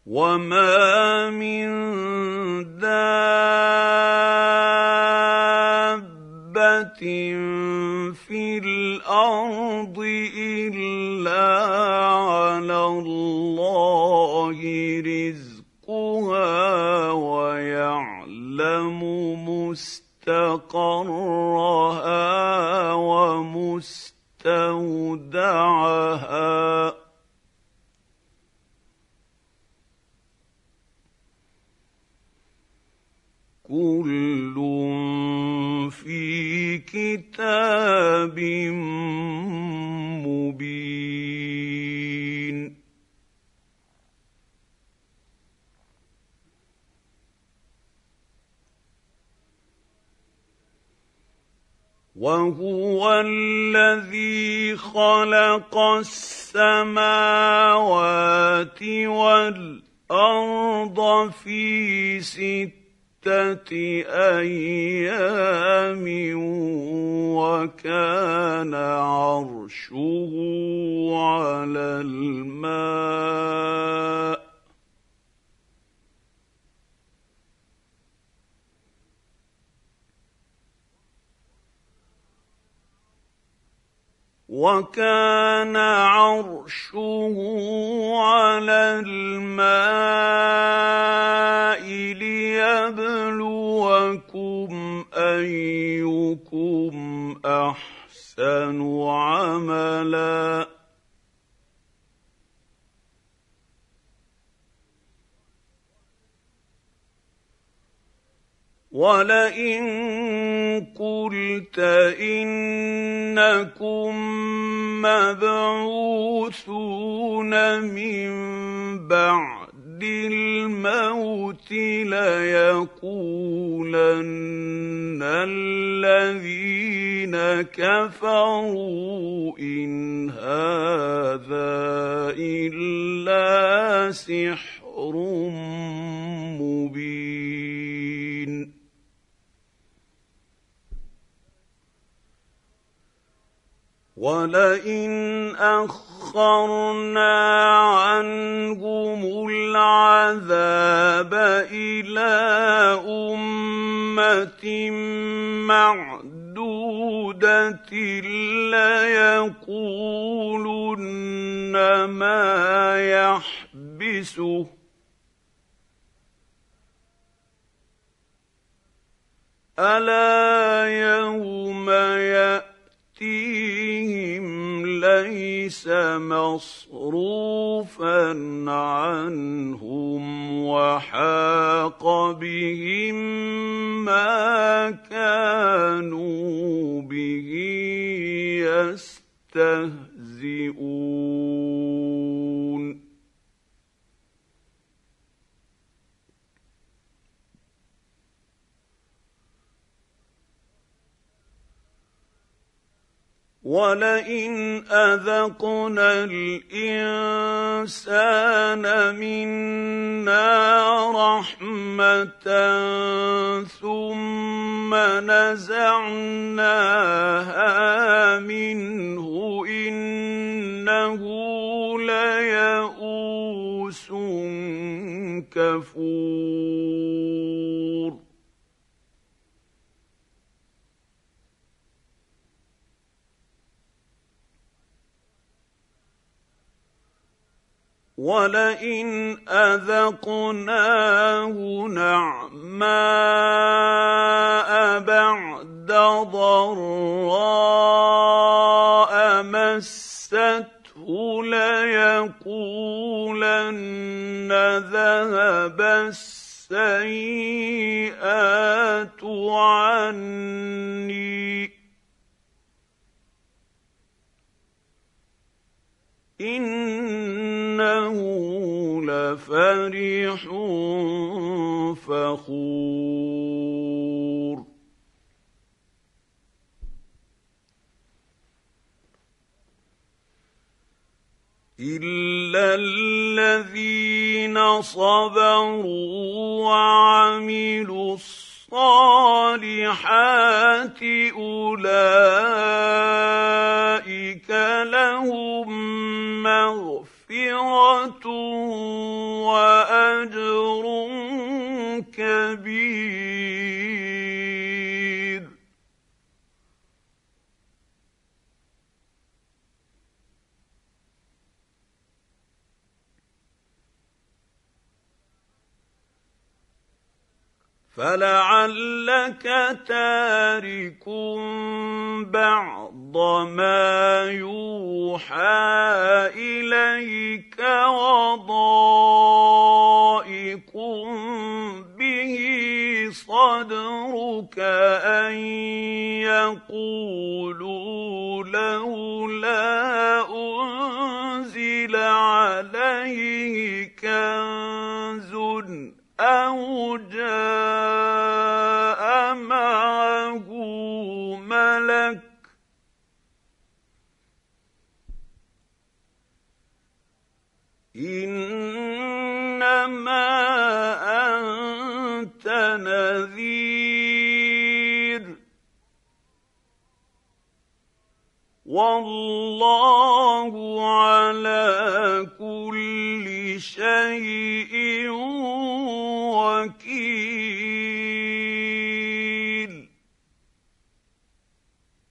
وما من دابة في الأرض إلا على الله رزقها ويعلم مستقرها ومستودعها كل في كتاب مبين وهو الذي خلق السماوات والأرض في 6 أيام وكان عرشه على الماء ليبلوكم أيكم أحسن عملا ولئن قلت إنكم مبعوثون من بعد الموت ليقولن الذين كفروا إن هذا إلا سحر مبين ولئن أخرنا عنهم العذاب إلى أمة معدودة ليقولن ما يحبسه ألا يوم يأتيهم ليس مصروفا عنهم وحاق بهم ما كانوا به يستهزئون ولئن أذقنا الإنسان منا رحمة ثم نزعناها منه إنه ليئوس كفور ولئن أذقناه نعماء بعد ضراء مسته ليقولن ذهب السيئات عني إنه لفرح فخور إلا الذين صبروا وعملوا الصالحات أولئك لهم مغفرة وأجر فلعلك تارك بعض ما يوحى إليك وضائق به صدرك أن يقولوا لولا أنزل عليه كنز أو جاء معه ملك إنما أنت نذير والله على كل شيء وكيل.